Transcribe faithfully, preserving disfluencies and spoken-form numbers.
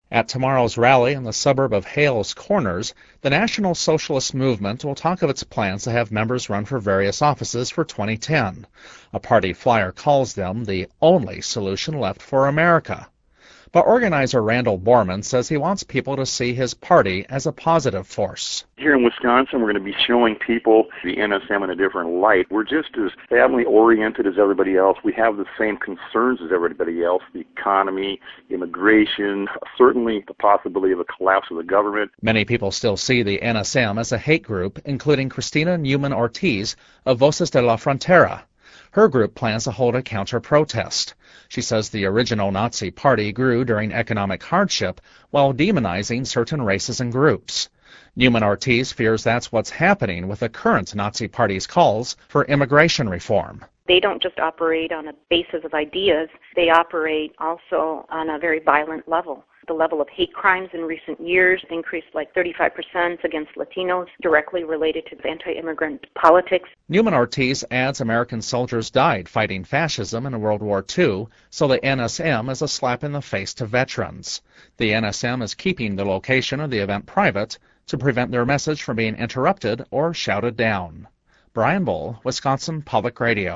At tomorrow's rally in the suburb of Hales Corners, the National Socialist Movement will talk of its plans to have members run for various offices for twenty ten. A party flyer calls them the only solution left for America. But organizer Randall Borman says he wants people to see his party as a positive force. Here in Wisconsin, we're going to be showing people the N S M in a different light. We're just as family-oriented as everybody else. We have the same concerns as everybody else, the economy, immigration, certainly the possibility of a collapse of the government. Many people still see the N S M as a hate group, including Cristina Newman Ortiz of Voces de la Frontera. Her group plans to hold a counter-protest. She says the original Nazi party grew during economic hardship while demonizing certain races and groups. Newman Ortiz fears that's what's happening with the current Nazi party's calls for immigration reform. They don't just operate on a basis of ideas, they operate also on a very violent level. The level of hate crimes in recent years increased like thirty-five percent against Latinos, directly related to anti-immigrant politics. Newman Ortiz adds American soldiers died fighting fascism in World War Two, so the N S M is a slap in the face to veterans. The N S M is keeping the location of the event private to prevent their message from being interrupted or shouted down. Brian Bull, Wisconsin Public Radio.